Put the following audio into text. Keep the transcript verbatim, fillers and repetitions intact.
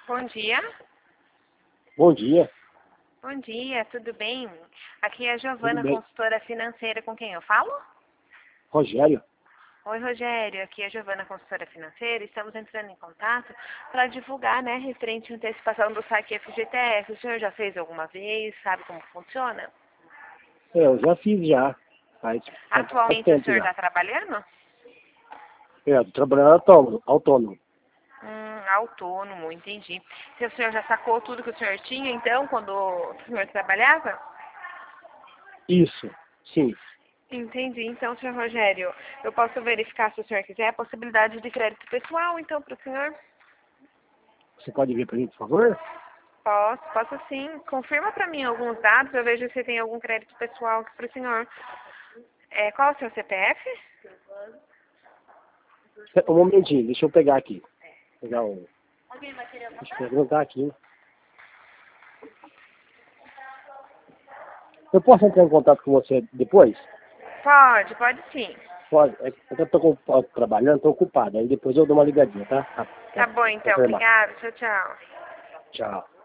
Bom dia. Bom dia. Bom dia, tudo bem? Aqui é a Tudo Giovana, bem? consultora financeira, com quem eu falo? Rogério? Oi, Rogério, aqui é a Giovana, consultora financeira. Estamos entrando em contato para divulgar, né, referente à antecipação do saque F G T S. O senhor já fez alguma vez? Sabe como funciona? É, eu já fiz já. Faz, faz, faz Atualmente o tempo senhor já. está trabalhando? É, tô trabalhando autônomo. autônomo. Hum, autônomo, entendi. Se o senhor já sacou tudo que o senhor tinha, então, quando o senhor trabalhava? Isso, sim. Entendi. Então, senhor Rogério, eu posso verificar, se o senhor quiser, a possibilidade de crédito pessoal, então, para o senhor? Você pode ver para mim, por favor? Posso, posso sim. Confirma para mim alguns dados, eu vejo se tem algum crédito pessoal aqui para o senhor. É, qual é o seu C P F? Um momentinho, deixa eu pegar aqui. Pegar o... Deixa eu perguntar aqui. Eu posso entrar em contato com você depois? Pode, pode sim. Pode. É que eu tô com- trabalhando, estou ocupado. Aí depois eu dou uma ligadinha, tá? Pra, Tá pra bom, então. confirmar. Obrigada. Tchau, tchau. Tchau.